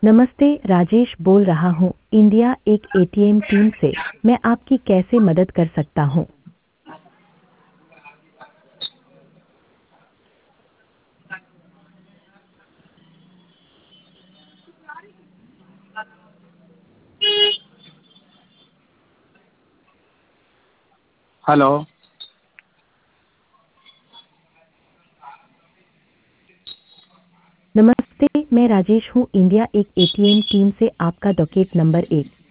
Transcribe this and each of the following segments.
नमस्ते, राजेश बोल रहा हूँ इंडिया एक एटीएम टीम से। मैं आपकी कैसे मदद कर सकता हूँ? हेलो। नमस्ते, मैं राजेश हूँ इंडिया एक एटीएम टीम से। आपका डॉकेट नंबर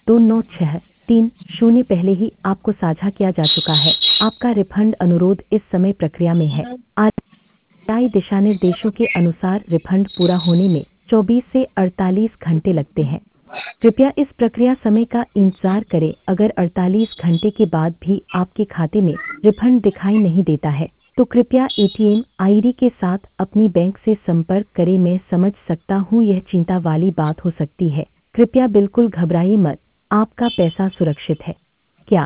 129630 पहले ही आपको साझा किया जा चुका है। आपका रिफंड अनुरोध इस समय प्रक्रिया में है। आरबीआई दिशा निर्देशों के अनुसार रिफंड पूरा होने में 24 से 48 घंटे लगते हैं। कृपया इस प्रक्रिया समय का इंतजार करें। अगर 48 घंटे के बाद भी आपके खाते में रिफंड दिखाई नहीं देता है तो कृपया एटीएम आईडी के साथ अपनी बैंक से संपर्क करें। मैं समझ सकता हूँ यह चिंता वाली बात हो सकती है। कृपया बिल्कुल घबराइए मत, आपका पैसा सुरक्षित है। क्या